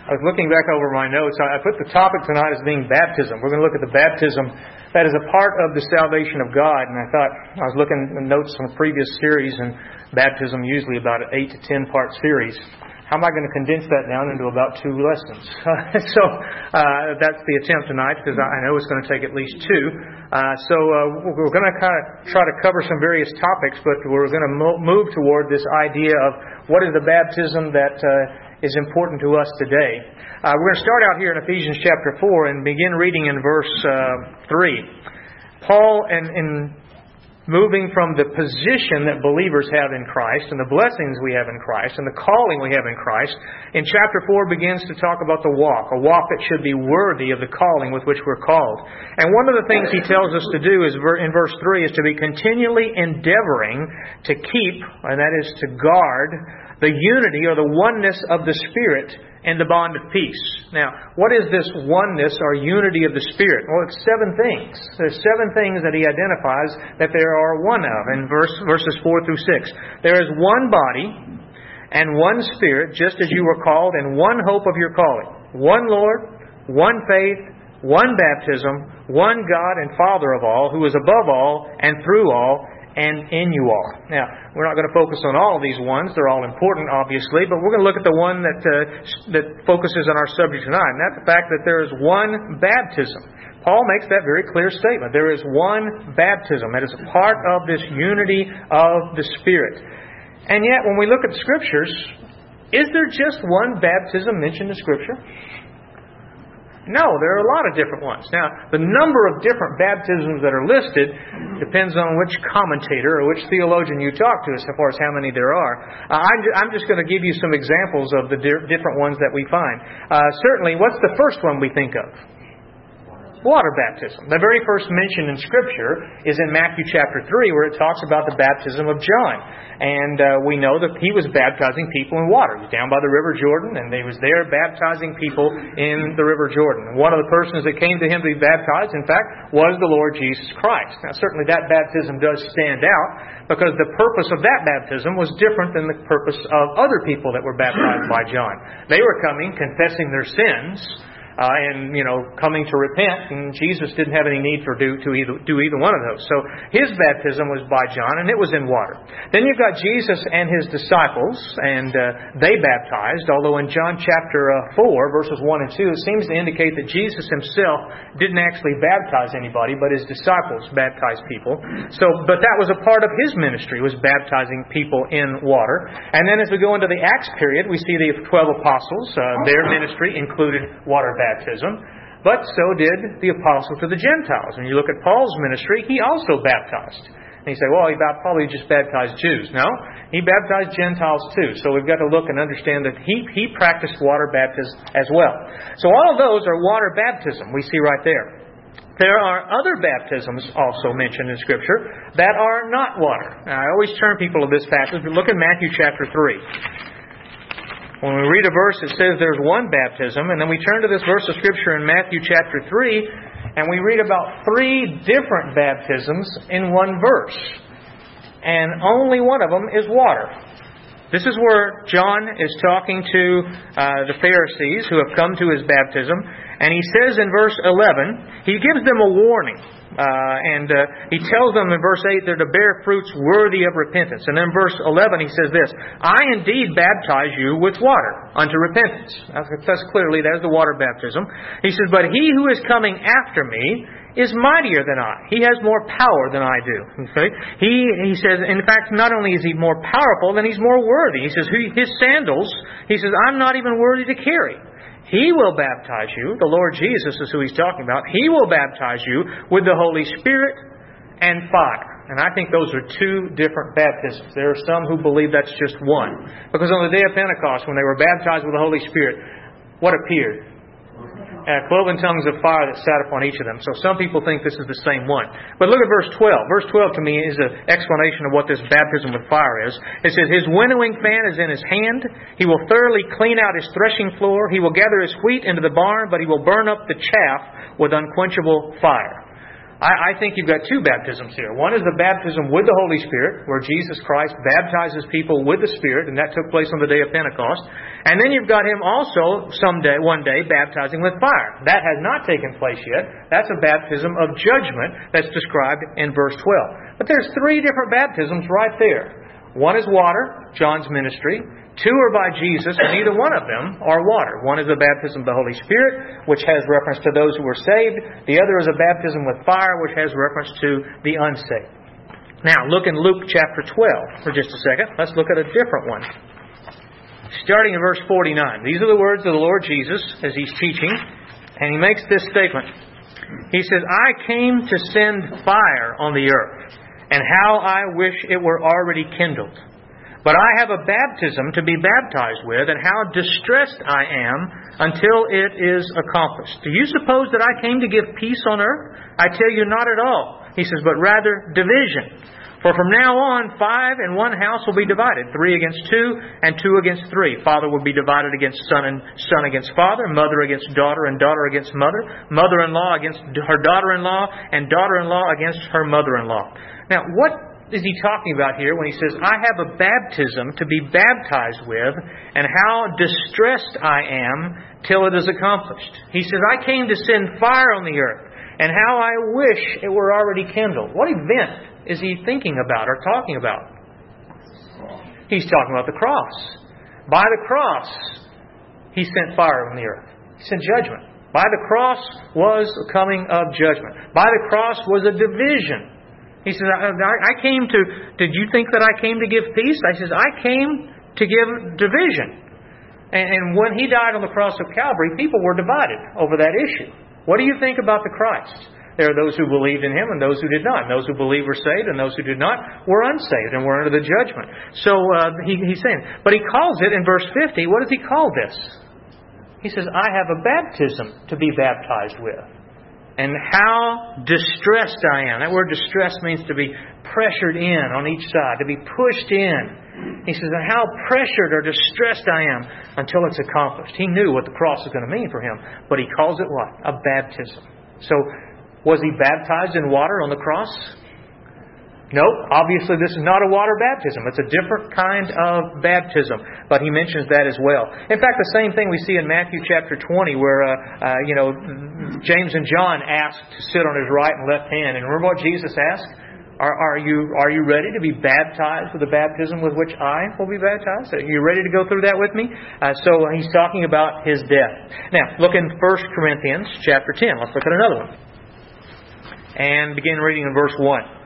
I was looking back over my notes. I put the topic tonight as being baptism. We're going to look at the baptism that is a part of the salvation of God. And I thought, I was looking at notes from a previous series, and baptism usually about an 8 to 10 part series. How am I going to condense that down into about 2 lessons? So that's the attempt tonight, because I know it's going to take at least 2. We're going to kind of try to cover some various topics, but we're going to move toward this idea of what is the baptism that is important to us today. We're going to start out here in Ephesians chapter 4 and begin reading in verse 3. Paul, in moving from the position that believers have in Christ and the blessings we have in Christ and the calling we have in Christ, in chapter 4 begins to talk about the walk, a walk that should be worthy of the calling with which we're called. And one of the things he tells us to do is in verse 3 is to be continually endeavoring to keep, and that is to guard, the unity or the oneness of the Spirit and the bond of peace. Now, what is this oneness or unity of the Spirit? Well, it's 7 things. There's 7 things that he identifies that there are one of in verses 4 through 6. There is one body and one Spirit, just as you were called, and one hope of your calling. One Lord, one faith, one baptism, one God and Father of all, who is above all and through all and in you all. Now, we're not going to focus on all of these ones. They're all important, obviously, but we're going to look at the one that focuses on our subject tonight, and that's the fact that there is one baptism. Paul makes that very clear statement. There is one baptism that is a part of this unity of the Spirit. And yet, when we look at the Scriptures, is there just one baptism mentioned in Scripture? No, there are a lot of different ones. Now, the number of different baptisms that are listed depends on which commentator or which theologian you talk to as far as how many there are. I'm just going to give you some examples of the different ones that we find. Certainly, what's the first one we think of? Water baptism. The very first mention in Scripture is in Matthew chapter 3, where it talks about the baptism of John. And we know that he was baptizing people in water. He was down by the River Jordan, and he was there baptizing people in the River Jordan. And one of the persons that came to him to be baptized, in fact, was the Lord Jesus Christ. Now, certainly that baptism does stand out, because the purpose of that baptism was different than the purpose of other people that were baptized by John. They were coming, confessing their sins, and coming to repent, and Jesus didn't have any need to do either one of those. So his baptism was by John, and it was in water. Then you've got Jesus and his disciples, and they baptized, although in John chapter 4, verses 1 and 2, it seems to indicate that Jesus himself didn't actually baptize anybody, but his disciples baptized people. But that was a part of his ministry, was baptizing people in water. And then as we go into the Acts period, we see the 12 apostles. Their ministry included water baptism, but so did the apostles to the Gentiles. When you look at Paul's ministry, he also baptized. And you say, well, he probably just baptized Jews. No, he baptized Gentiles too. So we've got to look and understand that he practiced water baptism as well. So all of those are water baptism we see right there. There are other baptisms also mentioned in Scripture that are not water. Now, I always turn people to this passage, but look at Matthew chapter 3. When we read a verse, it says there's one baptism, and then we turn to this verse of Scripture in Matthew chapter 3, and we read about 3 different baptisms in one verse. And only one of them is water. This is where John is talking to the Pharisees who have come to his baptism, and he says in verse 11, he gives them a warning. He tells them in verse 8 they're to bear fruits worthy of repentance. And then verse 11 he says this, I indeed baptize you with water unto repentance. That's clearly, there's the water baptism. He says, but he who is coming after me is mightier than I. He has more power than I do. Okay? He says, in fact, not only is he more powerful, then he's more worthy. He says, his sandals, he says, I'm not even worthy to carry. He will baptize you, the Lord Jesus is who he's talking about, He will baptize you with the Holy Spirit and fire. And I think those are 2 different baptisms. There are some who believe that's just one. Because on the day of Pentecost, when they were baptized with the Holy Spirit, what appeared? Cloven tongues of fire that sat upon each of them. So some people think this is the same one. But look at verse 12. Verse 12 to me is an explanation of what this baptism with fire is. It says, his winnowing fan is in his hand. He will thoroughly clean out his threshing floor. He will gather his wheat into the barn, but he will burn up the chaff with unquenchable fire. I think you've got two baptisms here. One is the baptism with the Holy Spirit, where Jesus Christ baptizes people with the Spirit, and that took place on the day of Pentecost. And then you've got Him also one day baptizing with fire. That has not taken place yet. That's a baptism of judgment that's described in verse 12. But there's three different baptisms right there. One is water, John's ministry. Two are by Jesus, and neither one of them are water. One is the baptism of the Holy Spirit, which has reference to those who were saved. The other is a baptism with fire, which has reference to the unsaved. Now, look in Luke chapter 12 for just a second. Let's look at a different one. Starting in verse 49. These are the words of the Lord Jesus as He's teaching, and He makes this statement. He says, I came to send fire on the earth, and how I wish it were already kindled. But I have a baptism to be baptized with, and how distressed I am until it is accomplished. Do you suppose that I came to give peace on earth? I tell you, not at all. He says, but rather division. For from now on, 5 in one house will be divided, 3 against 2, and 2 against 3. Father will be divided against son, and son against father, mother against daughter, and daughter against mother, mother-in-law against her daughter-in-law, and daughter-in-law against her mother-in-law. Now, what is he talking about here when he says, I have a baptism to be baptized with, and how distressed I am till it is accomplished? He says, I came to send fire on the earth, and how I wish it were already kindled. What event is he thinking about or talking about? He's talking about the cross. By the cross, He sent fire on the earth. He sent judgment. By the cross was the coming of judgment. By the cross was a division. He says, I came to, did you think that I came to give peace? I says, I came to give division. And when He died on the cross of Calvary, people were divided over that issue. What do you think about the Christ? There are those who believed in Him and those who did not. And those who believed were saved, and those who did not were unsaved and were under the judgment. So he's saying, but He calls it in verse 50, what does He call this? He says, I have a baptism to be baptized with. And how distressed I am. That word distressed means to be pressured in on each side, to be pushed in. He says, and how pressured or distressed I am until it's accomplished. He knew what the cross was going to mean for Him, but He calls it what? A baptism. So, was He baptized in water on the cross? No, obviously this is not a water baptism. It's a different kind of baptism. But He mentions that as well. In fact, the same thing we see in Matthew chapter 20 where, James and John asked to sit on His right and left hand. And remember what Jesus asked? Are you ready to be baptized with the baptism with which I will be baptized? Are you ready to go through that with me? So He's talking about His death. Now, look in 1 Corinthians chapter 10. Let's look at another one. And begin reading in verse 1.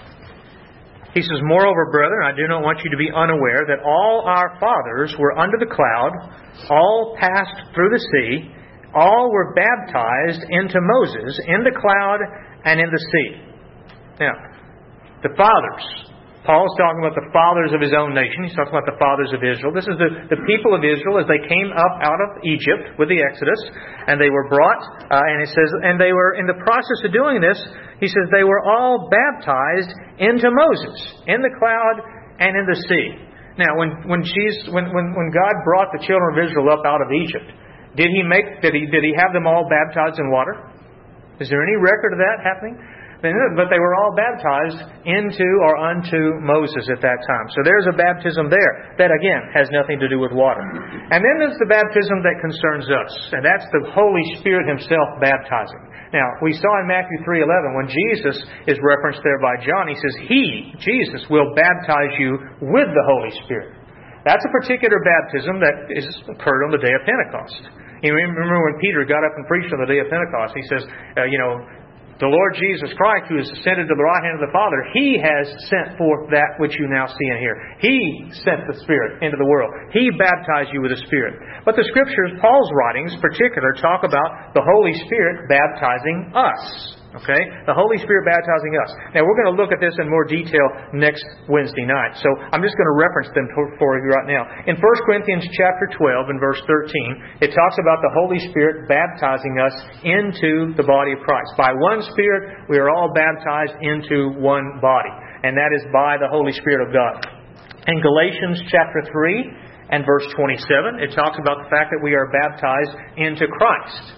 He says, Moreover, brethren, I do not want you to be unaware that all our fathers were under the cloud, all passed through the sea, all were baptized into Moses in the cloud and in the sea. Now, the fathers. Paul's talking about the fathers of his own nation. He's talking about the fathers of Israel. This is the people of Israel as they came up out of Egypt with the Exodus, and they were brought, and it says, and they were in the process of doing this, he says, they were all baptized into Moses in the cloud and in the sea. Now, when God brought the children of Israel up out of Egypt, did He have them all baptized in water? Is there any record of that happening? But they were all baptized into or unto Moses at that time. So there's a baptism there that, again, has nothing to do with water. And then there's the baptism that concerns us. And that's the Holy Spirit Himself baptizing. Now, we saw in Matthew 3:11, when Jesus is referenced there by John, He says, He, Jesus, will baptize you with the Holy Spirit. That's a particular baptism that occurred on the day of Pentecost. You remember when Peter got up and preached on the day of Pentecost, he says, the Lord Jesus Christ, who has ascended to the right hand of the Father, He has sent forth that which you now see and hear. He sent the Spirit into the world. He baptized you with the Spirit. But the Scriptures, Paul's writings in particular, talk about the Holy Spirit baptizing us. Okay? The Holy Spirit baptizing us. Now, we're going to look at this in more detail next Wednesday night. So, I'm just going to reference them for you right now. In 1 Corinthians chapter 12 and verse 13, it talks about the Holy Spirit baptizing us into the body of Christ. By one Spirit, we are all baptized into one body. And that is by the Holy Spirit of God. In Galatians chapter 3 and verse 27, it talks about the fact that we are baptized into Christ.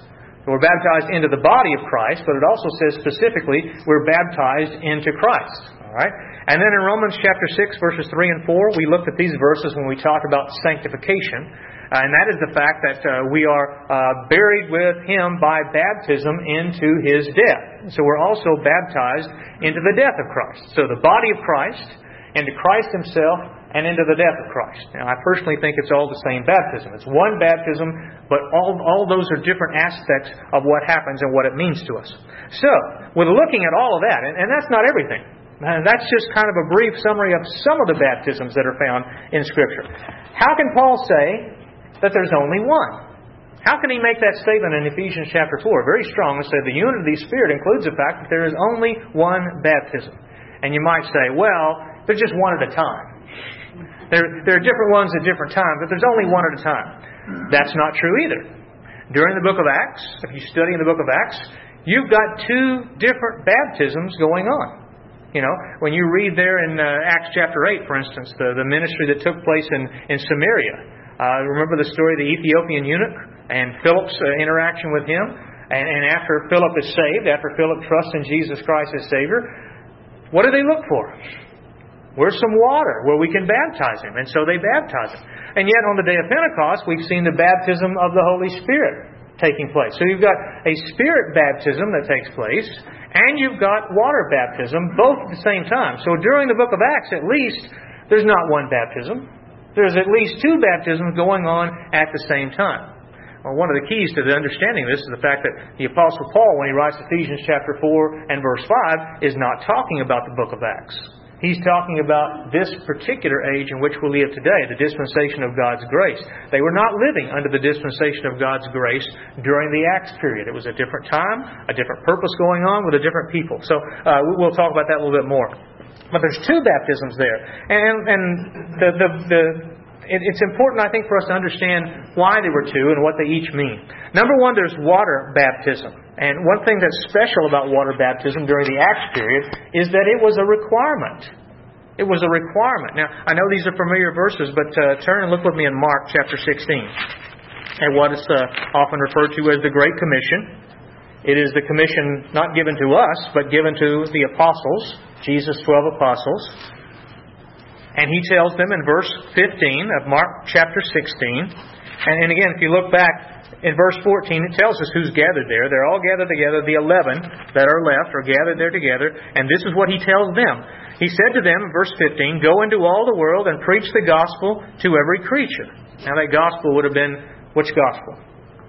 We're baptized into the body of Christ, but it also says specifically we're baptized into Christ. All right? And then in Romans chapter 6, verses 3 and 4, we looked at these verses when we talked about sanctification. And that is the fact that we are buried with Him by baptism into His death. So we're also baptized into the death of Christ. So the body of Christ, into Christ Himself, and into the death of Christ. Now, I personally think it's all the same baptism. It's one baptism, but all those are different aspects of what happens and what it means to us. So, we're looking at all of that, and that's not everything. And that's just kind of a brief summary of some of the baptisms that are found in Scripture. How can Paul say that there's only one? How can he make that statement in Ephesians chapter 4? Very strong. It said the unity of the Spirit includes the fact that there is only one baptism. And you might say, well, there's just one at a time. There are different ones at different times, but there's only one at a time. That's not true either. During the book of Acts, if you study in the book of Acts, you've got two different baptisms going on. You know, when you read there in Acts chapter 8, for instance, the ministry that took place in Samaria. Remember the story of the Ethiopian eunuch and Philip's interaction with him? And after Philip is saved, after Philip trusts in Jesus Christ as Savior, what do they look for? Where's some water where we can baptize him? And so they baptize him. And yet on the day of Pentecost, we've seen the baptism of the Holy Spirit taking place. So you've got a Spirit baptism that takes place, and you've got water baptism, both at the same time. So during the book of Acts, at least, there's not one baptism. There's at least two baptisms going on at the same time. Well, one of the keys to the understanding of this is the fact that the Apostle Paul, when he writes Ephesians chapter 4 and verse 5, is not talking about the book of Acts. He's talking about this particular age in which we live today, the dispensation of God's grace. They were not living under the dispensation of God's grace during the Acts period. It was a different time, a different purpose going on with a different people. So we'll talk about that a little bit more. But there's two baptisms there. It's important, I think, for us to understand why there were two and what they each mean. Number one, there's water baptism. And one thing that's special about water baptism during the Acts period is that it was a requirement. It was a requirement. Now, I know these are familiar verses, but turn and look with me in Mark chapter 16. And what is often referred to as the Great Commission. It is the commission not given to us, but given to the apostles, Jesus' 12 apostles. And he tells them in verse 15 of Mark chapter 16. And again, if you look back in verse 14, it tells us who's gathered there. They're all gathered together. The 11 that are left are gathered there together. And this is what he tells them. He said to them in verse 15, "Go into all the world and preach the gospel to every creature." Now that gospel would have been, which gospel?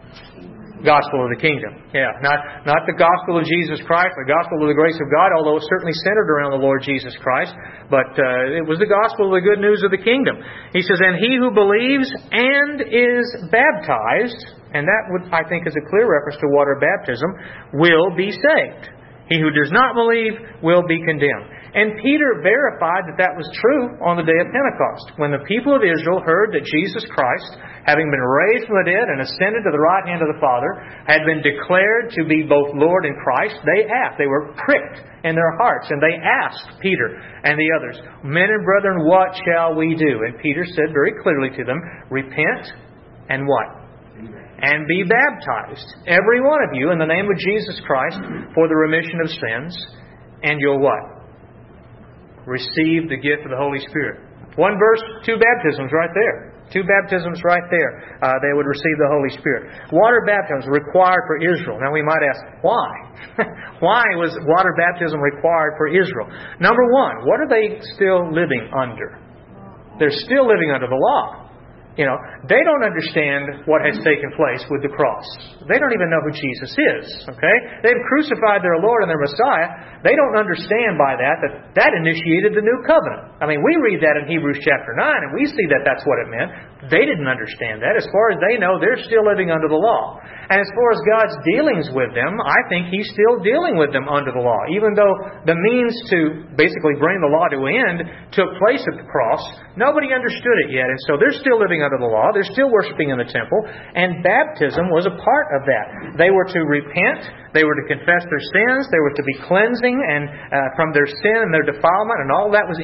Gospel of the kingdom. Yeah, not the gospel of Jesus Christ, the gospel of the grace of God, although it's certainly centered around the Lord Jesus Christ. But it was the gospel of the good news of the kingdom. He says, "And he who believes and is baptized," and that would, I think, is a clear reference to water baptism, "will be saved. He who does not believe will be condemned." And Peter verified that that was true on the day of Pentecost. When the people of Israel heard that Jesus Christ, having been raised from the dead and ascended to the right hand of the Father, had been declared to be both Lord and Christ, they were pricked in their hearts, and they asked Peter and the others, "Men and brethren, what shall we do?" And Peter said very clearly to them, "Repent and what? And be baptized, every one of you, in the name of Jesus Christ for the remission of sins, and you'll what? Receive the gift of the Holy Spirit." One verse, two baptisms right there. Two baptisms right there. They would receive the Holy Spirit. Water baptism required for Israel. Now we might ask, why? Why was water baptism required for Israel? Number one, what are they still living under? They're still living under the law. You know, they don't understand what has taken place with the cross. They don't even know who Jesus is. Okay? They've crucified their Lord and their Messiah. They don't understand by that initiated the new covenant. I mean, we read that in Hebrews chapter 9, and we see that that's what it meant. They didn't understand that. As far as they know, they're still living under the law. And as far as God's dealings with them, I think He's still dealing with them under the law. Even though the means to basically bring the law to an end took place at the cross, nobody understood it yet. And so they're still living under the law. They're still worshiping in the temple. And baptism was a part of that. They were to repent. They were to confess their sins. They were to be cleansing and from their sin and their defilement. And all that was indicated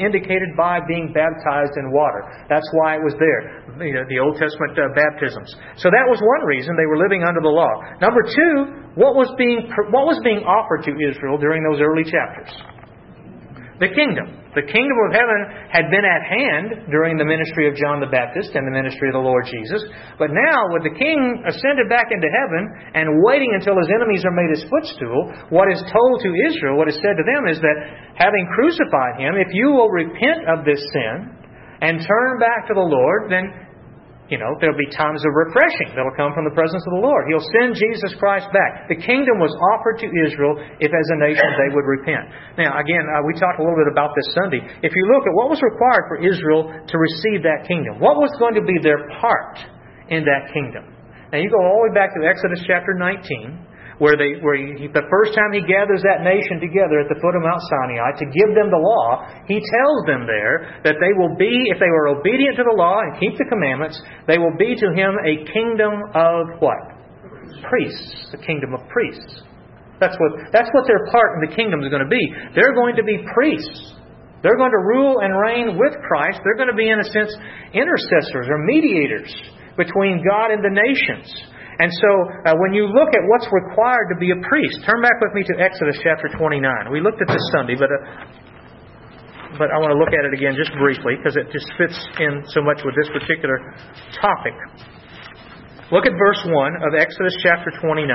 initiated by being baptized in water. That's why it was there, the Old Testament baptisms. So that was one reason they were living under the law. Number two, what was being offered to Israel during those early chapters? The kingdom. The kingdom of heaven had been at hand during the ministry of John the Baptist and the ministry of the Lord Jesus. But now, with the king ascended back into heaven and waiting until his enemies are made his footstool, what is told to Israel, what is said to them is that, having crucified him, if you will repent of this sin and turn back to the Lord, then there'll be times of refreshing that'll come from the presence of the Lord. He'll send Jesus Christ back. The kingdom was offered to Israel if as a nation they would repent. Now, again, we talked a little bit about this Sunday. If you look at what was required for Israel to receive that kingdom, what was going to be their part in that kingdom? Now, you go all the way back to Exodus chapter 19, where the first time He gathers that nation together at the foot of Mount Sinai to give them the law, He tells them there that they will be, if they were obedient to the law and keep the commandments, they will be to Him a kingdom of what? Priests. The kingdom of priests. That's what their part in the kingdom is going to be. They're going to be priests. They're going to rule and reign with Christ. They're going to be, in a sense, intercessors or mediators between God and the nations. And so, when you look at what's required to be a priest, turn back with me to Exodus chapter 29. We looked at this Sunday, but I want to look at it again just briefly because it just fits in so much with this particular topic. Look at verse 1 of Exodus chapter 29.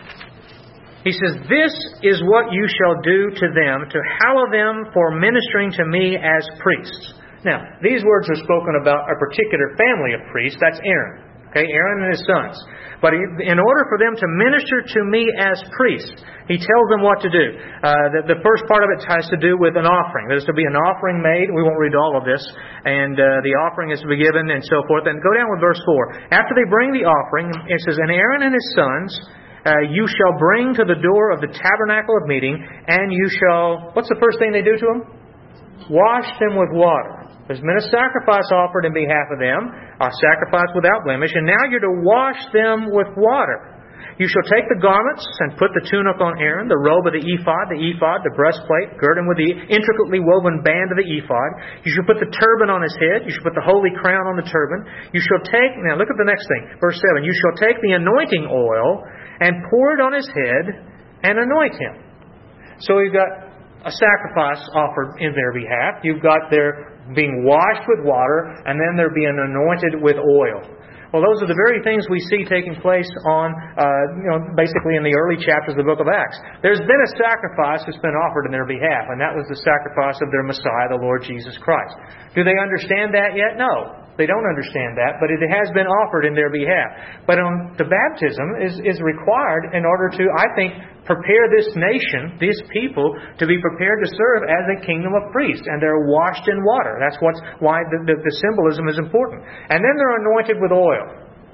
He says, "This is what you shall do to them, to hallow them for ministering to me as priests." Now, these words are spoken about a particular family of priests. That's Aaron. Okay, Aaron and his sons. But in order for them to minister to me as priests, He tells them what to do. The first part of it has to do with an offering. There's to be an offering made. We won't read all of this. And the offering is to be given and so forth. And go down with verse 4. After they bring the offering, it says, "And Aaron and his sons you shall bring to the door of the tabernacle of meeting, and you shall..." What's the first thing they do to them? "Wash them with water." There's been a sacrifice offered in behalf of them, a sacrifice without blemish, and now you're to wash them with water. "You shall take the garments and put the tunic on Aaron, the robe of the ephod, the breastplate, gird him with the intricately woven band of the ephod. You shall put the turban on his head. You shall put the holy crown on the turban. You shall take..." Now look at the next thing, verse 7. "You shall take the anointing oil and pour it on his head and anoint him." So you've got a sacrifice offered in their behalf. You've got their being washed with water, and then they're being anointed with oil. Well, those are the very things we see taking place on, basically in the early chapters of the book of Acts. There's been a sacrifice that's been offered in their behalf, and that was the sacrifice of their Messiah, the Lord Jesus Christ. Do they understand that yet? No. They don't understand that, but it has been offered in their behalf. But the baptism is required in order to, I think, prepare this nation, these people, to be prepared to serve as a kingdom of priests. And they're washed in water. That's why the symbolism is important. And then they're anointed with oil.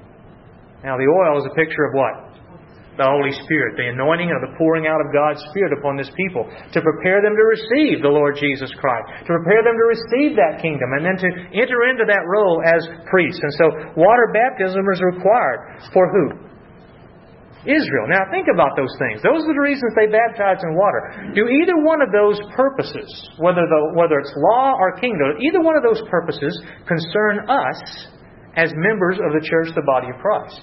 Now, the oil is a picture of what? The Holy Spirit, the anointing or the pouring out of God's Spirit upon His people to prepare them to receive the Lord Jesus Christ, to prepare them to receive that kingdom, and then to enter into that role as priests. And so water baptism is required for who? Israel. Now think about those things. Those are the reasons they baptize in water. Do either one of those purposes, whether it's law or kingdom, either one of those purposes concern us as members of the church, the body of Christ?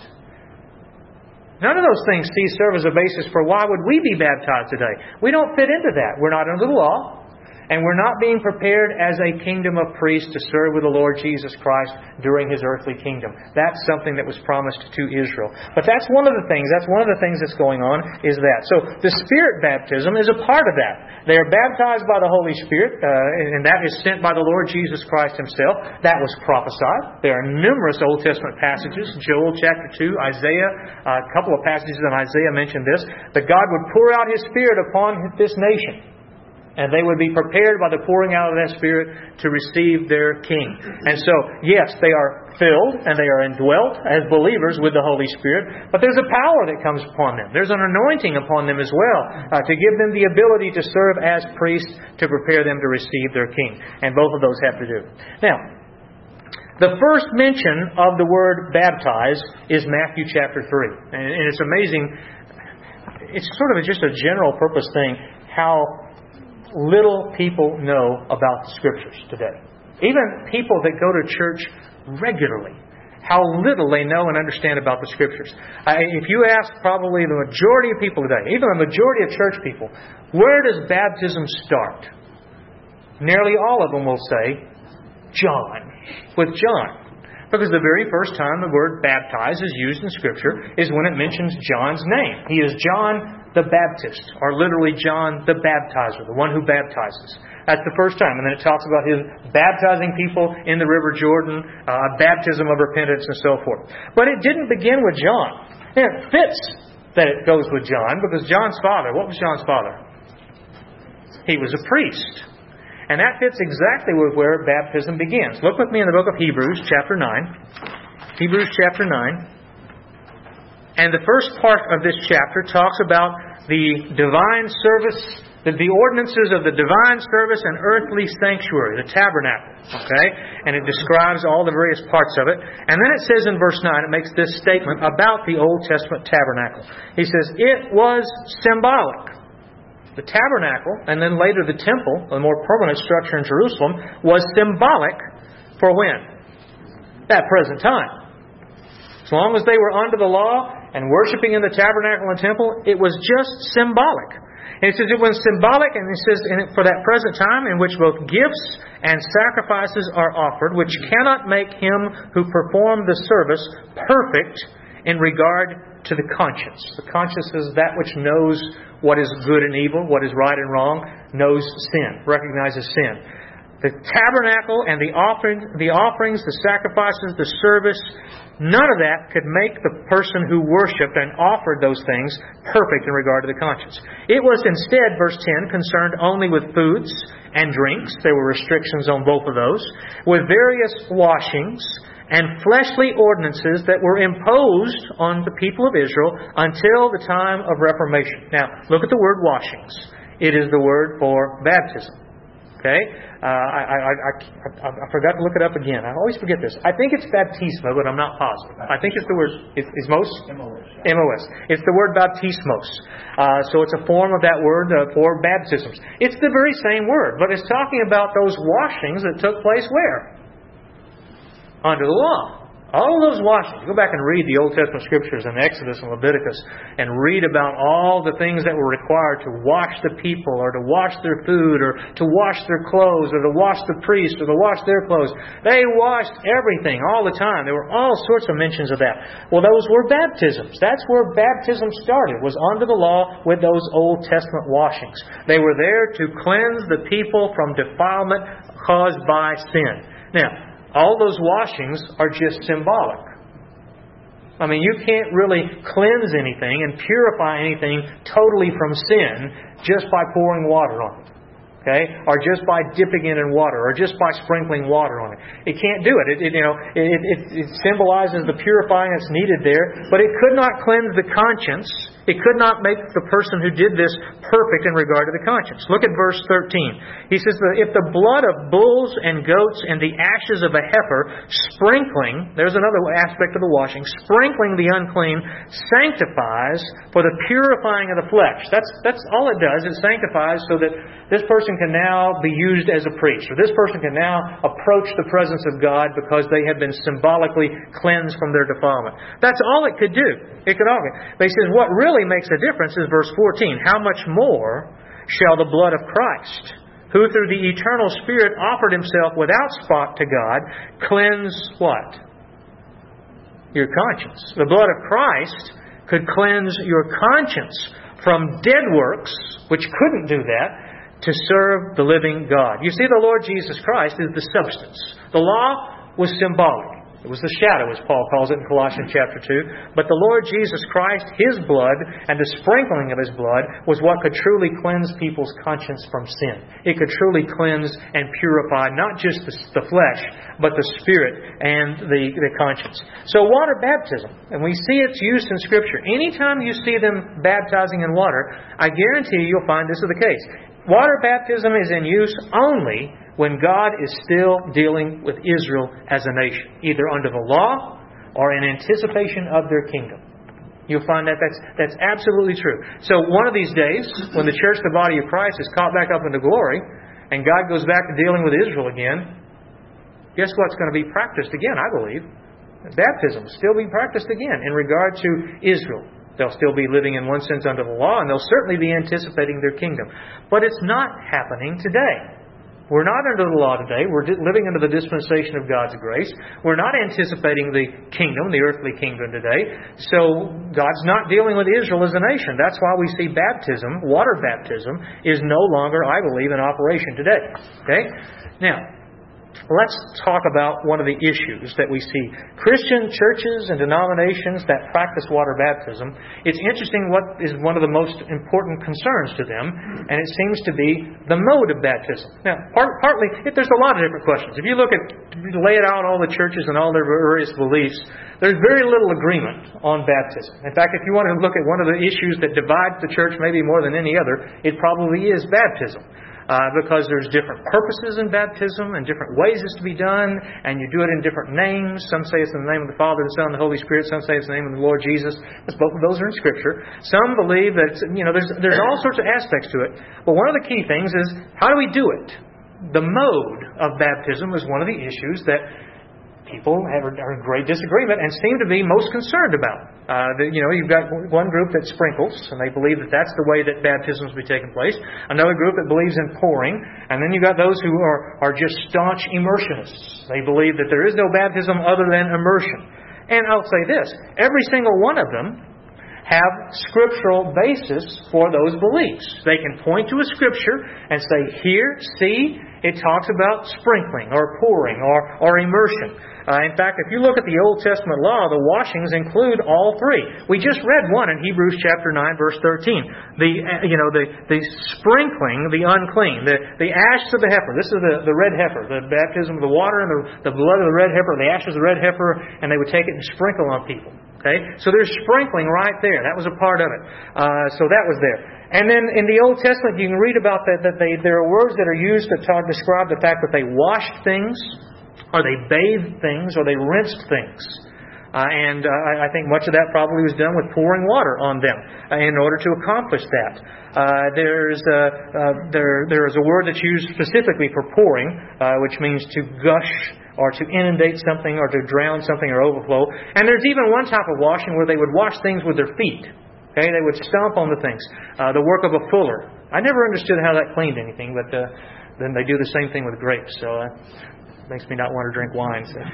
None of those things serve as a basis for why would we be baptized today. We don't fit into that. We're not under the law. And we're not being prepared as a kingdom of priests to serve with the Lord Jesus Christ during His earthly kingdom. That's something that was promised to Israel. But that's one of the things that's going on, is that. So the Spirit baptism is a part of that. They are baptized by the Holy Spirit, and that is sent by the Lord Jesus Christ Himself. That was prophesied. There are numerous Old Testament passages. Joel chapter 2, Isaiah, a couple of passages in Isaiah mention this, that God would pour out His Spirit upon this nation. And they would be prepared by the pouring out of that Spirit to receive their King. And so, yes, they are filled and they are indwelt as believers with the Holy Spirit. But there's a power that comes upon them. There's an anointing upon them as well to give them the ability to serve as priests to prepare them to receive their King. And both of those have to do. Now, the first mention of the word baptize is Matthew chapter 3. And it's amazing. It's sort of just a general purpose thing how little people know about the Scriptures today. Even people that go to church regularly, how little they know and understand about the Scriptures. If you ask probably the majority of people today, even the majority of church people, where does baptism start? Nearly all of them will say, John. With John. Because the very first time the word baptize is used in Scripture is when it mentions John's name. He is John the Baptist, or literally John the Baptizer, the one who baptizes. That's the first time. And then it talks about His baptizing people in the River Jordan, baptism of repentance and so forth. But it didn't begin with John. And it fits that it goes with John, because John's father, what was John's father? He was a priest. And that fits exactly with where baptism begins. Look with me in the book of Hebrews, chapter 9. Hebrews, chapter 9. And the first part of this chapter talks about the divine service, the ordinances of the divine service and earthly sanctuary, the tabernacle. Okay? And it describes all the various parts of it. And then it says in verse 9, it makes this statement about the Old Testament tabernacle. He says, it was symbolic. The tabernacle, and then later the temple, the more permanent structure in Jerusalem, was symbolic for when? That present time. As long as they were under the law and worshiping in the tabernacle and temple, it was just symbolic. And it says it was symbolic, and it says for that present time in which both gifts and sacrifices are offered, which cannot make him who performed the service perfect in regard to the conscience. The conscience is that which knows what is good and evil, what is right and wrong, knows sin, recognizes sin. The tabernacle and the offerings, the sacrifices, the service, none of that could make the person who worshipped and offered those things perfect in regard to the conscience. It was instead, verse 10, concerned only with foods and drinks. There were restrictions on both of those. With various washings and fleshly ordinances that were imposed on the people of Israel until the time of Reformation. Now, look at the word washings. It is the word for baptism. Okay? I forgot to look it up again. I always forget this. I think it's baptismo, but I'm not positive. I think it's the word, ismos? M-O-S. It's the word baptismos. So it's a form of that word for baptisms. It's the very same word, but it's talking about those washings that took place where? Under the law. All of those washings. Go back and read the Old Testament Scriptures in Exodus and Leviticus and read about all the things that were required to wash the people, or to wash their food, or to wash their clothes, or to wash the priest, or to wash their clothes. They washed everything all the time. There were all sorts of mentions of that. Well, those were baptisms. That's where baptism started, was under the law with those Old Testament washings. They were there to cleanse the people from defilement caused by sin. Now, all those washings are just symbolic. I mean, you can't really cleanse anything and purify anything totally from sin just by pouring water on it. Okay? Or just by dipping it in water, or just by sprinkling water on it. It can't do it. It symbolizes the purifying that's needed there, but it could not cleanse the conscience. It could not make the person who did this perfect in regard to the conscience. Look at verse 13. He says that if the blood of bulls and goats and the ashes of a heifer, sprinkling, there's another aspect of the washing, sprinkling the unclean, sanctifies for the purifying of the flesh. That's all it does. It sanctifies so that this person can now be used as a priest, or this person can now approach the presence of God because they have been symbolically cleansed from their defilement. That's all it could do. It could all. But he says what really makes a difference is verse 14. How much more shall the blood of Christ, who through the eternal Spirit offered Himself without spot to God, cleanse what? Your conscience. The blood of Christ could cleanse your conscience from dead works, which couldn't do that, to serve the living God. You see, the Lord Jesus Christ is the substance. The law was symbolic. It was the shadow, as Paul calls it in Colossians chapter 2. But the Lord Jesus Christ, His blood, and the sprinkling of His blood was what could truly cleanse people's conscience from sin. It could truly cleanse and purify not just the flesh, but the spirit and the conscience. So water baptism, and we see its use in Scripture. Anytime you see them baptizing in water, I guarantee you'll find this is the case. Water baptism is in use only when God is still dealing with Israel as a nation, either under the law or in anticipation of their kingdom. You'll find that that's absolutely true. So one of these days, when the church, the body of Christ, is caught back up into glory, and God goes back to dealing with Israel again, guess what's going to be practiced again, I believe? Baptism will still be practiced again in regard to Israel. They'll still be living in one sense under the law, and they'll certainly be anticipating their kingdom. But it's not happening today. We're not under the law today. We're living under the dispensation of God's grace. We're not anticipating the kingdom, the earthly kingdom today. So God's not dealing with Israel as a nation. That's why we see baptism, water baptism, is no longer, I believe, in operation today. Okay? Now, let's talk about one of the issues that we see. Christian churches and denominations that practice water baptism, it's interesting what is one of the most important concerns to them, and it seems to be the mode of baptism. Now, partly, there's a lot of different questions. If you lay it out all the churches and all their various beliefs, there's very little agreement on baptism. In fact, if you want to look at one of the issues that divides the church maybe more than any other, it probably is baptism. Because there's different purposes in baptism and different ways it's to be done, and you do it in different names. Some say it's in the name of the Father, the Son, and the Holy Spirit. Some say it's in the name of the Lord Jesus. Both of those are in Scripture. Some believe that there's all sorts of aspects to it. But one of the key things is, how do we do it? The mode of baptism is one of the issues that people are in great disagreement and seem to be most concerned about. You've got one group that sprinkles, and they believe that that's the way that baptisms will be taking place. Another group that believes in pouring. And then you've got those who are just staunch immersionists. They believe that there is no baptism other than immersion. And I'll say this, every single one of them have scriptural basis for those beliefs. They can point to a Scripture and say, here, see, it talks about sprinkling or pouring or immersion. In fact, if you look at the Old Testament law, the washings include all three. We just read one in Hebrews chapter 9, verse 13. The sprinkling, the unclean, the ashes of the heifer. This is the red heifer, the baptism of the water and the blood of the red heifer, the ashes of the red heifer, and they would take it and sprinkle on people. Okay? So there's sprinkling right there. That was a part of it. So that was there. And then in the Old Testament, you can read about that there are words that are used to describe the fact that they washed things, or they bathed things, or they rinsed things. I think much of that probably was done with pouring water on them in order to accomplish that. There is a word that's used specifically for pouring, which means to gush or to inundate something or to drown something or overflow. And there's even one type of washing where they would wash things with their feet. Okay, they would stomp on the things. The work of a fuller. I never understood how that cleaned anything, but then they do the same thing with grapes. So makes me not want to drink wine. So.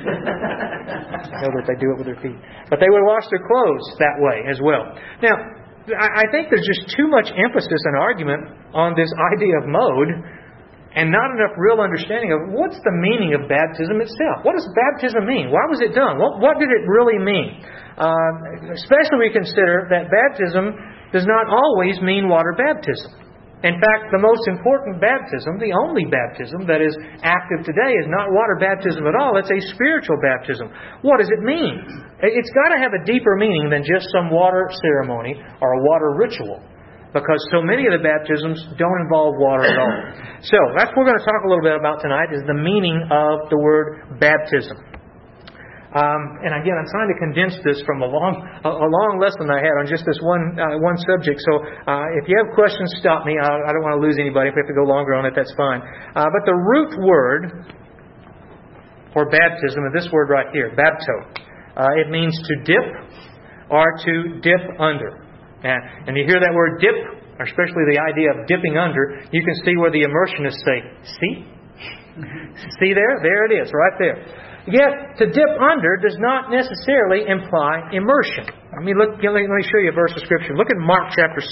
I know that they do it with their feet. But they would wash their clothes that way as well. Now, I think there's just too much emphasis and argument on this idea of mode and not enough real understanding of what's the meaning of baptism itself. What does baptism mean? Why was it done? What did it really mean? Especially we consider that baptism does not always mean water baptism. In fact, the most important baptism, the only baptism that is active today, is not water baptism at all. It's a spiritual baptism. What does it mean? It's got to have a deeper meaning than just some water ceremony or a water ritual, because so many of the baptisms don't involve water at all. So, that's what we're going to talk a little bit about tonight, is the meaning of the word baptism. And again, I'm trying to condense this from a long lesson I had on just this one subject. So if you have questions, stop me. I don't want to lose anybody. If we have to go longer on it, that's fine. But the root word for baptism is this word right here, bapto. It means to dip or to dip under. And you hear that word dip, or especially the idea of dipping under, you can see where the immersionists say, see? See there? There it is, right there. Yet, to dip under does not necessarily imply immersion. Let me show you a verse of Scripture. Look at Mark chapter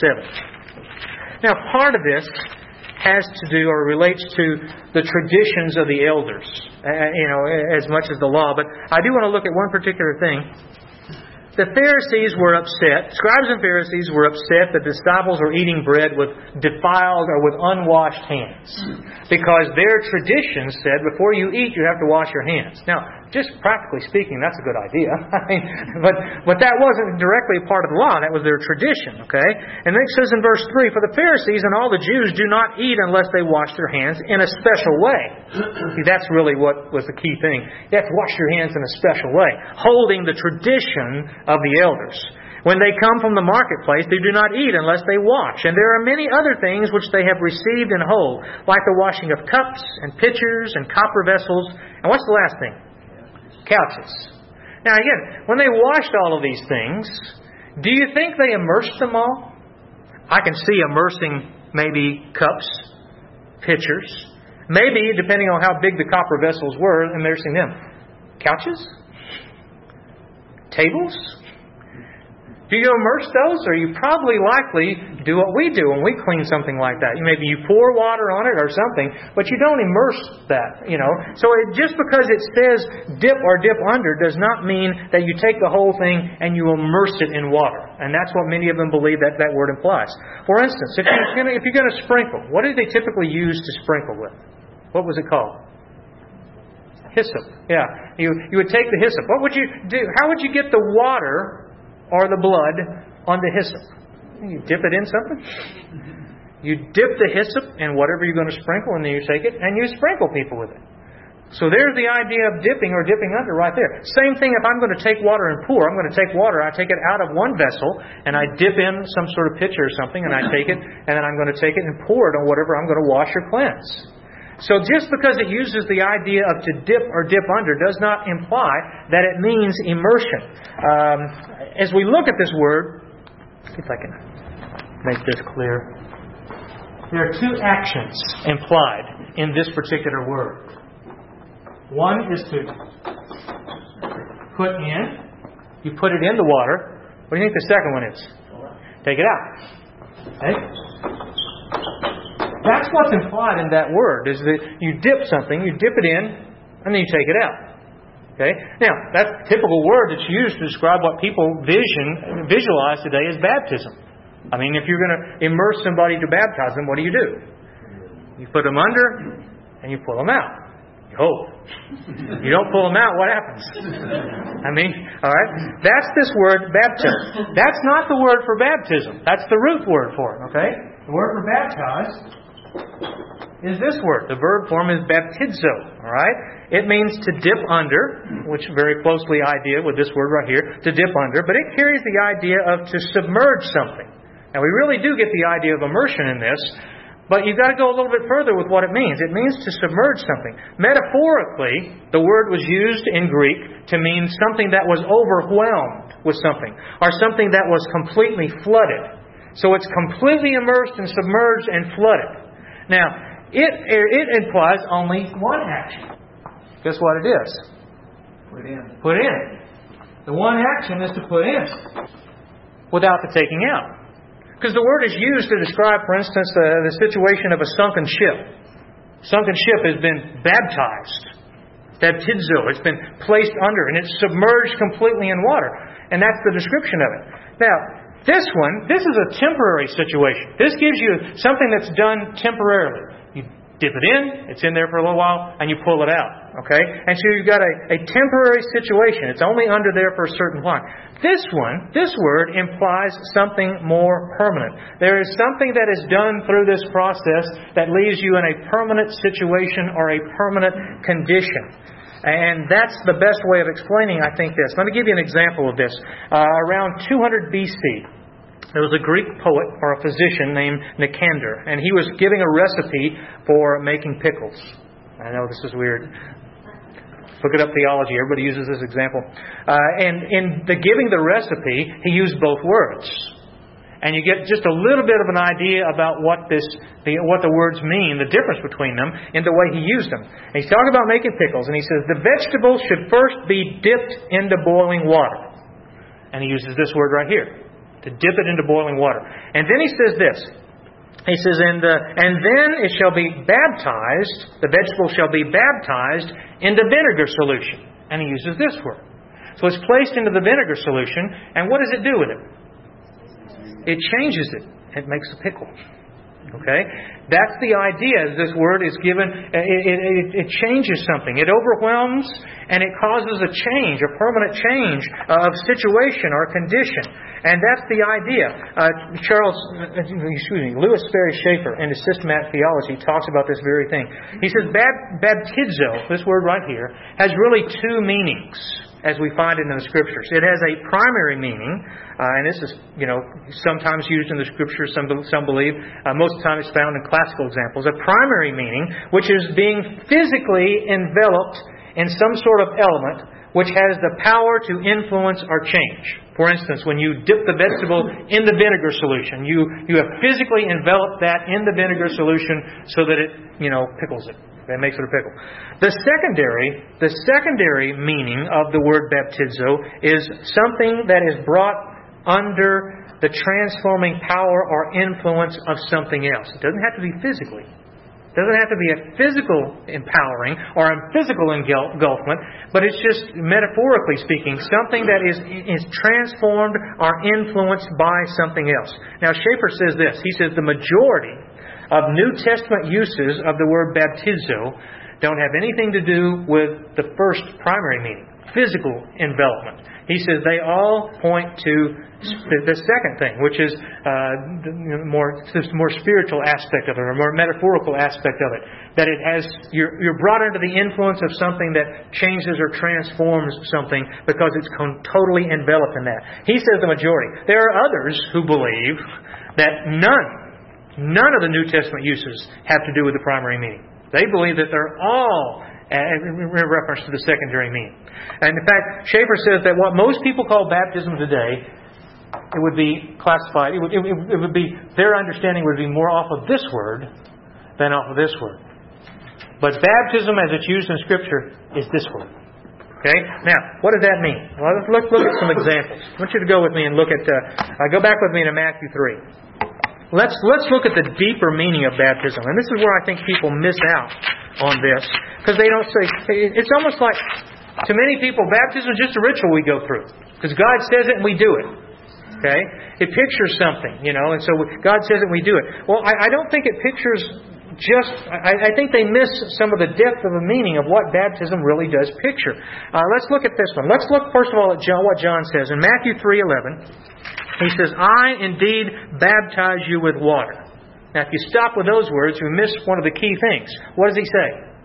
7. Now, part of this has to do or relates to the traditions of the elders, as much as the law. But I do want to look at one particular thing. The Pharisees were upset. Scribes and Pharisees were upset that the disciples were eating bread with defiled or with unwashed hands, because their tradition said before you eat you have to wash your hands. Now, just practically speaking, that's a good idea. But that wasn't directly a part of the law. That was their tradition. Okay, and then it says in verse 3, "For the Pharisees and all the Jews do not eat unless they wash their hands in a special way." See, that's really what was the key thing. You have to wash your hands in a special way, holding the tradition of the elders. When they come from the marketplace, they do not eat unless they wash. And there are many other things which they have received in whole, like the washing of cups and pitchers and copper vessels. And what's the last thing? Couches. Now again, when they washed all of these things, do you think they immersed them all? I can see immersing maybe cups, pitchers, maybe, depending on how big the copper vessels were, immersing them. Couches? Tables? Do you immerse those? Or you probably likely do what we do when we clean something like that. Maybe you pour water on it or something, but you don't immerse that, So just because it says dip or dip under does not mean that you take the whole thing and you immerse it in water. And that's what many of them believe that word implies. For instance, if you're going to sprinkle, what do they typically use to sprinkle with? What was it called? Hyssop. Yeah. You would take the hyssop. What would you do? How would you get the water or the blood on the hyssop? You dip it in something. You dip the hyssop in whatever you're going to sprinkle, and then you take it and you sprinkle people with it. So there's the idea of dipping or dipping under right there. Same thing if I'm going to take water and pour. I'm going to take water, I take it out of one vessel, and I dip in some sort of pitcher or something, and I take it, and then I'm going to take it and pour it on whatever I'm going to wash or cleanse. So just because it uses the idea of to dip or dip under does not imply that it means immersion. As we look at this word, if I can make this clear, there are two actions implied in this particular word. One is to put in. You put it in the water. What do you think the second one is? Take it out. Okay? That's what's implied in that word, is that you dip something, you dip it in, and then you take it out. Okay? Now, that's a typical word that's used to describe what people visualize today as baptism. I mean, if you're going to immerse somebody to baptize them, what do? You put them under, and you pull them out. You hope. You don't pull them out, what happens? All right? That's this word, baptism. That's not the word for baptism. That's the root word for it, okay? The word for baptize is this word. The verb form is baptizo, all right? It means to dip under, which very closely idea with this word right here, to dip under, but it carries the idea of to submerge something. Now, we really do get the idea of immersion in this, but you've got to go a little bit further with what it means. It means to submerge something. Metaphorically, the word was used in Greek to mean something that was overwhelmed with something, or something that was completely flooded. So it's completely immersed and submerged and flooded. Now, it implies only one action. Guess what it is? Put in. Put in. The one action is to put in, without the taking out. Because the word is used to describe, for instance, the situation of a sunken ship. Sunken ship has been baptized. Baptizo. It's been placed under, and it's submerged completely in water. And that's the description of it. Now, this is a temporary situation. This gives you something that's done temporarily. You dip it in, it's in there for a little while, and you pull it out. Okay? And so you've got a temporary situation. It's only under there for a certain time. This word implies something more permanent. There is something that is done through this process that leaves you in a permanent situation or a permanent condition. And that's the best way of explaining, I think, this. Let me give you an example of this. Around 200 BC, there was a Greek poet or a physician named Nicander, and he was giving a recipe for making pickles. I know this is weird. Look it up, theology. Everybody uses this example. And in giving the recipe, he used both words. And you get just a little bit of an idea about what the words mean, the difference between them, in the way he used them. And he's talking about making pickles, and he says, the vegetables should first be dipped into boiling water. And he uses this word right here, to dip it into boiling water. And then he says this. He says, and then it shall be baptized, the vegetable shall be baptized into vinegar solution. And he uses this word. So it's placed into the vinegar solution, and what does it do with it? It changes it. It makes a pickle. Okay? That's the idea. This word is given, it changes something. It overwhelms, and it causes a change, a permanent change of situation or condition. And that's the idea. Louis Sperry Schaeffer, in his Systematic Theology, talks about this very thing. He says, baptizo, this word right here, has really two meanings, as we find it in the Scriptures. It has a primary meaning, and this is, sometimes used in the Scriptures, some believe. Most of the time it's found in classical examples. A primary meaning, which is being physically enveloped in some sort of element which has the power to influence or change. For instance, when you dip the vegetable in the vinegar solution, you have physically enveloped that in the vinegar solution so that it, pickles it. That makes it a pickle. The secondary meaning of the word baptizo is something that is brought under the transforming power or influence of something else. It doesn't have to be physically. It doesn't have to be a physical empowering or a physical engulfment, but it's just, metaphorically speaking, something that is transformed or influenced by something else. Now, Schaeffer says this. He says the majority of New Testament uses of the word baptizo don't have anything to do with the first primary meaning, physical envelopment. He says they all point to the second thing, which is the more spiritual aspect of it, or more metaphorical aspect of it. That it has you're brought under the influence of something that changes or transforms something because it's totally enveloped in that. He says the majority. There are others who believe that none of the New Testament uses have to do with the primary meaning. They believe that they're all in reference to the secondary meaning. And in fact, Schaeffer says that what most people call baptism today, it would be classified, it would be, their understanding would be more off of this word than off of this word. But baptism as it's used in Scripture is this word. Okay? Now, what does that mean? Well, let's look at some examples. I want you to go with me and look at, go back with me to Matthew 3. Let's look at the deeper meaning of baptism. And this is where I think people miss out on this. Because they don't say, it's almost like, to many people, baptism is just a ritual we go through. Because God says it and we do it. Okay? It pictures something, and so God says it and we do it. Well, I don't think it pictures I think they miss some of the depth of the meaning of what baptism really does picture. Let's look at this one. Let's look first of all at what John says. In Matthew 3:11, he says, I indeed baptize you with water. Now, if you stop with those words, you miss one of the key things. What does he say?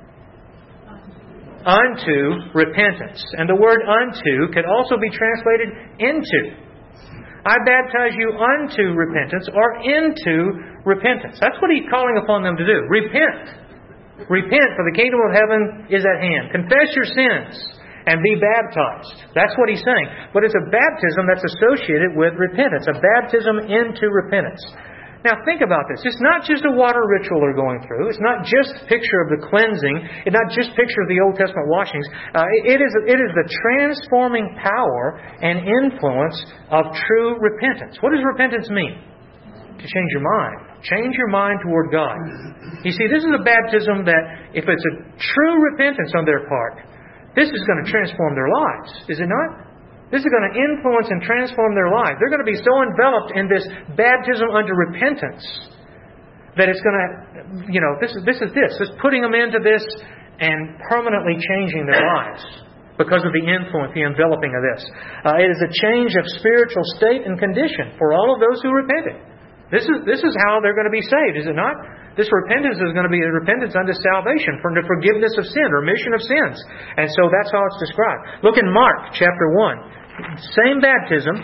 Unto repentance. And the word unto could also be translated into. I baptize you unto repentance or into repentance. That's what He's calling upon them to do. Repent. Repent, for the kingdom of heaven is at hand. Confess your sins and be baptized. That's what He's saying. But it's a baptism that's associated with repentance. A baptism into repentance. Now think about this. It's not just a water ritual they're going through. It's not just a picture of the cleansing. It's not just a picture of the Old Testament washings. It is the transforming power and influence of true repentance. What does repentance mean? To change your mind. Change your mind toward God. You see, this is a baptism that, if it's a true repentance on their part, this is going to transform their lives. Is it not? This is going to influence and transform their lives. They're going to be so enveloped in this baptism unto repentance that it's going to, this is putting them into this and permanently changing their lives because of the influence, the enveloping of this. It is a change of spiritual state and condition for all of those who repented. This is how they're going to be saved, is it not? This repentance is going to be a repentance unto salvation, for the forgiveness of sin, remission of sins. And so that's how it's described. Look in Mark chapter 1. Same baptism,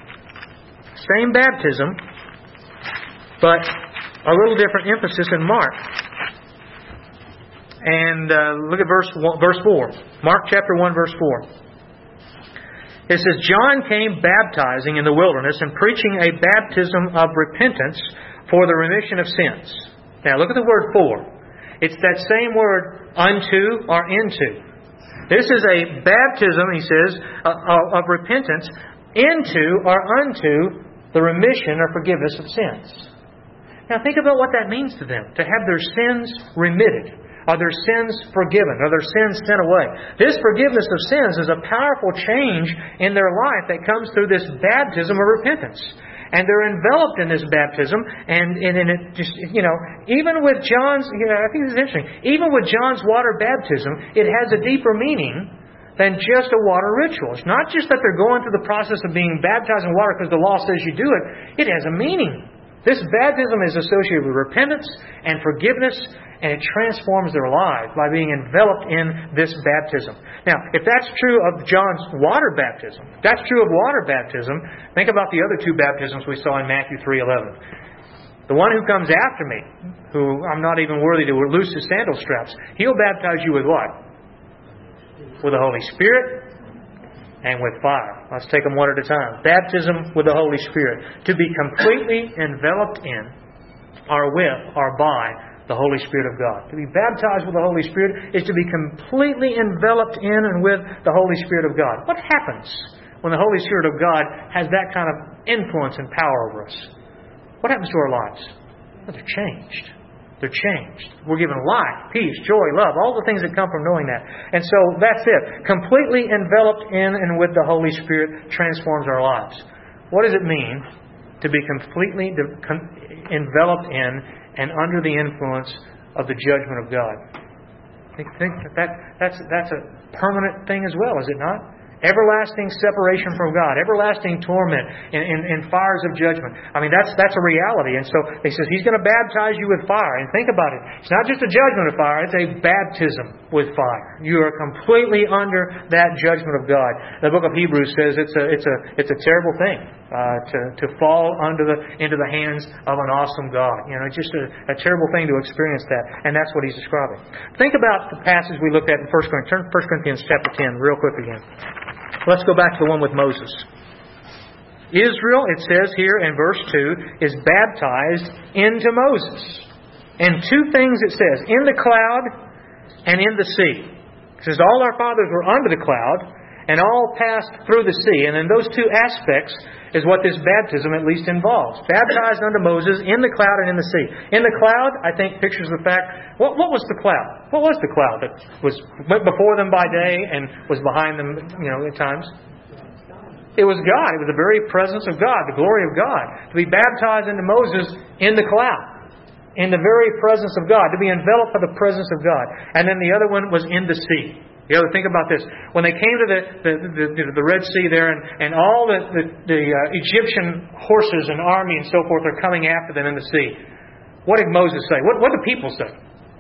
but a little different emphasis in Mark. And look at verse 4. Mark chapter 1, verse 4. It says, John came baptizing in the wilderness and preaching a baptism of repentance for the remission of sins. Now look at the word for. It's that same word unto or into. This is a baptism, he says, of repentance into or unto the remission or forgiveness of sins. Now think about what that means to them, to have their sins remitted, or their sins forgiven, or their sins sent away. This forgiveness of sins is a powerful change in their life that comes through this baptism of repentance. And they're enveloped in this baptism, and it just, even with John's, I think this is interesting, even with John's water baptism, it has a deeper meaning than just a water ritual. It's not just that they're going through the process of being baptized in water because the law says you do it. It has a meaning. This baptism is associated with repentance and forgiveness, and it transforms their lives by being enveloped in this baptism. Now, if that's true of John's water baptism, if that's true of water baptism, think about the other two baptisms we saw in Matthew 3:11. The one who comes after me, who I'm not even worthy to loose his sandal straps, he'll baptize you with what? With the Holy Spirit and with fire. Let's take them one at a time. Baptism with the Holy Spirit. To be completely enveloped in, or with, or by the Holy Spirit of God. To be baptized with the Holy Spirit is to be completely enveloped in and with the Holy Spirit of God. What happens when the Holy Spirit of God has that kind of influence and power over us? What happens to our lives? Well, they're changed. They're changed. We're given life, peace, joy, love, all the things that come from knowing that. And so that's it. Completely enveloped in and with the Holy Spirit transforms our lives. What does it mean to be completely enveloped in and under the influence of the judgment of God? I think that's a permanent thing as well, is it not? Everlasting separation from God, everlasting torment in fires of judgment. I mean, that's a reality. And so he says He's going to baptize you with fire. And think about it. It's not just a judgment of fire, it's a baptism with fire. You are completely under that judgment of God. The book of Hebrews says it's a terrible thing to fall into the hands of an awesome God. You know, it's just a terrible thing to experience that. And that's what he's describing. Think about the passage we looked at in 1 Corinthians. Turn to 1 Corinthians chapter 10 real quick again. Let's go back to the one with Moses. Israel, it says here in verse 2, is baptized into Moses. And two things it says, in the cloud and in the sea. It says all our fathers were under the cloud and all passed through the sea. And in those two aspects is what this baptism at least involves. Baptized under Moses in the cloud and in the sea. In the cloud, I think, pictures the fact, what was the cloud? What was the cloud that went before them by day and was behind them, at times? It was God. It was the very presence of God, the glory of God. To be baptized into Moses in the cloud, in the very presence of God, to be enveloped by the presence of God. And then the other one was in the sea. You know, think about this. When they came to the Red Sea there, and all the Egyptian horses and army and so forth are coming after them in the sea, what did Moses say? What did the people say?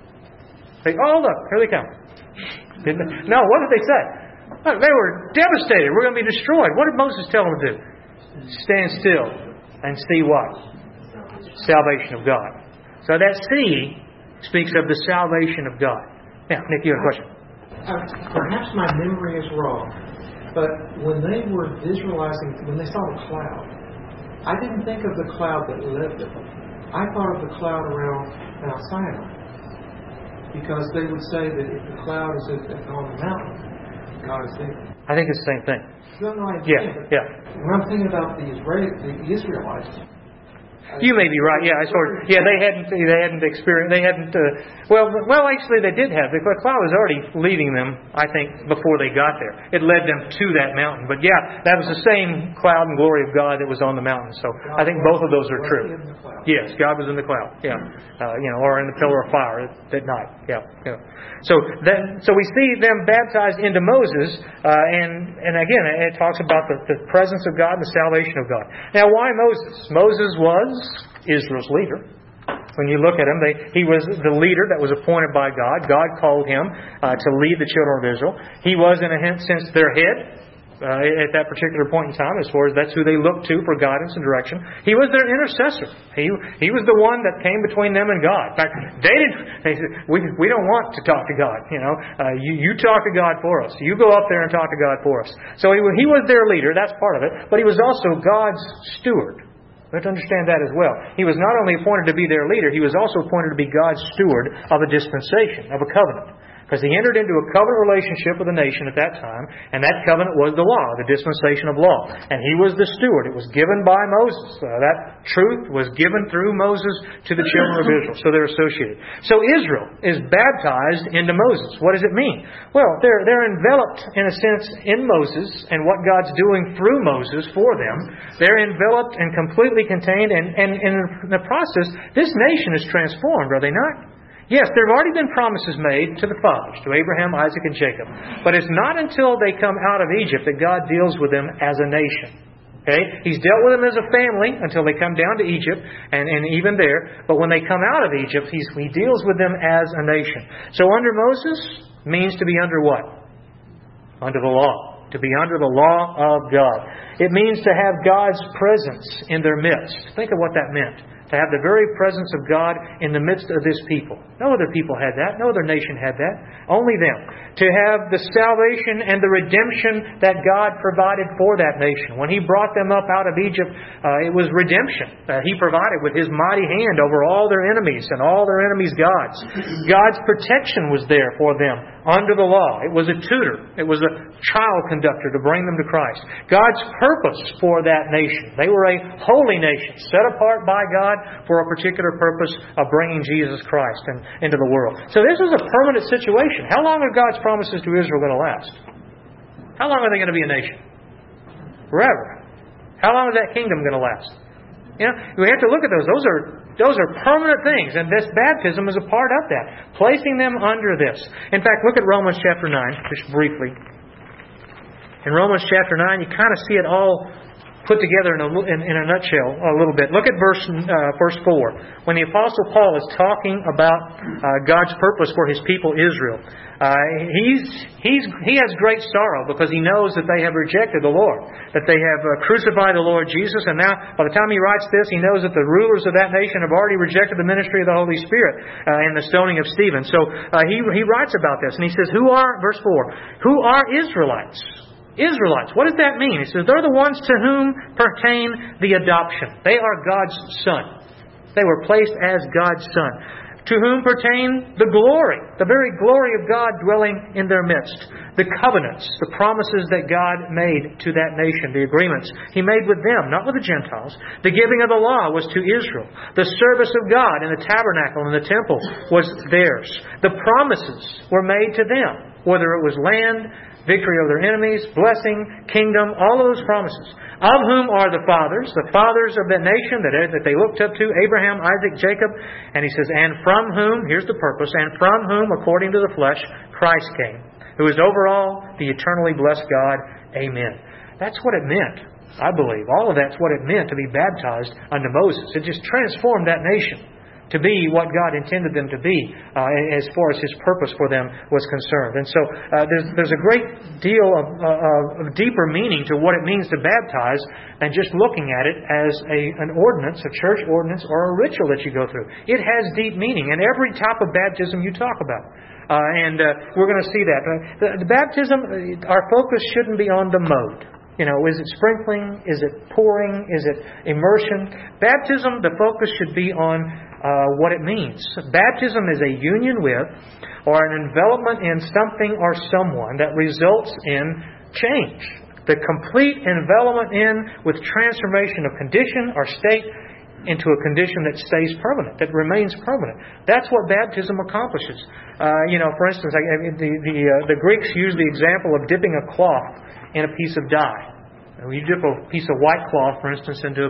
They, oh look, here they come. No, what did they say? They were devastated. We're going to be destroyed. What did Moses tell them to do? Stand still and see what? Salvation of God. So that sea speaks of the salvation of God. Now, Nick, you have a question? Perhaps my memory is wrong, but when they were visualizing, when they saw the cloud, I didn't think of the cloud that led them. I thought of the cloud around Mount Sinai, because they would say that if the cloud is on the mountain, God is there. I think it's the same thing. No, I understand. Yeah. When I'm thinking about the Israelites. You may be right. Yeah, they hadn't experienced. They hadn't. Well, actually, they did have. The cloud was already leading them, I think, before they got there. It led them to that mountain. But yeah, that was the same cloud and glory of God that was on the mountain. So I think both of those are true. Yes, God was in the cloud. Yeah, or in the pillar of fire at night. Yeah. So we see them baptized into Moses, and again, it talks about the presence of God and the salvation of God. Now, why Moses? Moses was Israel's leader. When you look at him, he was the leader that was appointed by God. God called him to lead the children of Israel. He was, in a sense, their head at that particular point in time, as far as that's who they looked to for guidance and direction. He was their intercessor. He was the one that came between them and God. In fact, they said, we don't want to talk to God. You talk to God for us. You go up there and talk to God for us. So he was their leader. That's part of it. But he was also God's steward. We have to understand that as well. He was not only appointed to be their leader, he was also appointed to be God's steward of a dispensation, of a covenant. Because he entered into a covenant relationship with the nation at that time, and that covenant was the law, the dispensation of law. And he was the steward. It was given by Moses. That truth was given through Moses to the children of Israel. So they're associated. So Israel is baptized into Moses. What does it mean? Well, they're enveloped, in a sense, in Moses and what God's doing through Moses for them. They're enveloped and completely contained, and in the process, this nation is transformed, are they not? Yes, there have already been promises made to the fathers, to Abraham, Isaac, and Jacob. But it's not until they come out of Egypt that God deals with them as a nation. Okay? He's dealt with them as a family until they come down to Egypt, and even there. But when they come out of Egypt, He deals with them as a nation. So under Moses means to be under what? Under the law. To be under the law of God. It means to have God's presence in their midst. Think of what that meant. To have the very presence of God in the midst of this people. No other people had that. No other nation had that. Only them. To have the salvation and the redemption that God provided for that nation. When He brought them up out of Egypt, it was redemption. He provided with His mighty hand over all their enemies and all their enemies' gods. God's protection was there for them under the law. It was a tutor. It was a child conductor to bring them to Christ. God's purpose for that nation. They were a holy nation, set apart by God for a particular purpose of bringing Jesus Christ into the world. So this is a permanent situation. How long are God's promises to Israel going to last? How long are they going to be a nation? Forever. How long is that kingdom going to last? You know, we have to look at those. Those are permanent things, and this baptism is a part of that, placing them under this. In fact, look at Romans chapter 9, just briefly. In Romans chapter 9, you kind of see it all put together in a nutshell a little bit. Look at verse 4. When the Apostle Paul is talking about God's purpose for His people Israel, he has great sorrow because he knows that they have rejected the Lord, that they have crucified the Lord Jesus, and now by the time he writes this, he knows that the rulers of that nation have already rejected the ministry of the Holy Spirit in the stoning of Stephen. So he writes about this, and he says, verse 4, who are Israelites? Israelites. What does that mean? He says they're the ones to whom pertain the adoption. They are God's son. They were placed as God's son. To whom pertain the glory, the very glory of God dwelling in their midst. The covenants, the promises that God made to that nation, the agreements He made with them, not with the Gentiles. The giving of the law was to Israel. The service of God in the tabernacle and the temple was theirs. The promises were made to them, whether it was land, victory over their enemies, blessing, kingdom, all of those promises. Of whom are the fathers of that nation that they looked up to, Abraham, Isaac, Jacob. And he says, and from whom, here's the purpose, and from whom, according to the flesh, Christ came, who is over all, the eternally blessed God. Amen. That's what it meant, I believe. All of that's what it meant to be baptized under Moses. It just transformed that nation to be what God intended them to be as far as His purpose for them was concerned. And so there's a great deal of deeper meaning to what it means to baptize than just looking at it as an ordinance, a church ordinance, or a ritual that you go through. It has deep meaning in every type of baptism you talk about. And we're going to see that. The baptism, our focus shouldn't be on the mode. You know, is it sprinkling? Is it pouring? Is it immersion? Baptism, the focus should be on what it means. Baptism is a union with or an envelopment in something or someone that results in change. The complete envelopment in with transformation of condition or state into a condition that stays permanent, that remains permanent. That's what baptism accomplishes. For instance, the Greeks use the example of dipping a cloth in a piece of dye. You dip a piece of white cloth, for instance, into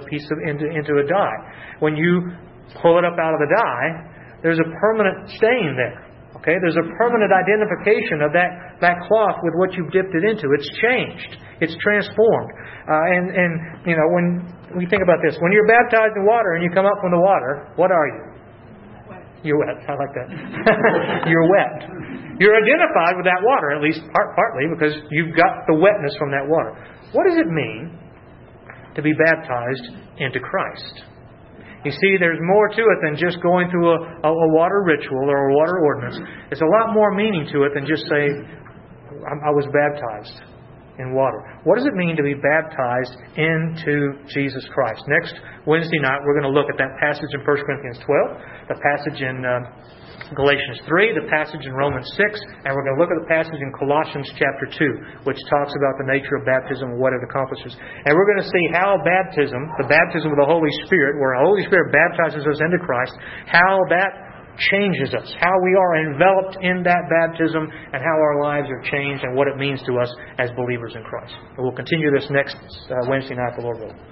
a dye. When you pull it up out of the dye, there's a permanent stain there. Okay, there's a permanent identification of that cloth with what you've dipped it into. It's changed. It's transformed. When we think about this, when you're baptized in water and you come up from the water, what are you? Wet. You're wet. I like that. You're wet. You're identified with that water, at least partly, because you've got the wetness from that water. What does it mean to be baptized into Christ? You see, there's more to it than just going through a water ritual or a water ordinance. There's a lot more meaning to it than just say, I was baptized in water. What does it mean to be baptized into Jesus Christ? Next Wednesday night, we're going to look at that passage in 1 Corinthians 12, the passage in Galatians 3, the passage in Romans 6, and we're going to look at the passage in Colossians chapter 2, which talks about the nature of baptism and what it accomplishes. And we're going to see how baptism, the baptism of the Holy Spirit, where the Holy Spirit baptizes us into Christ, how that changes us, how we are enveloped in that baptism, and how our lives are changed, and what it means to us as believers in Christ. And we'll continue this next Wednesday night, the Lord willing.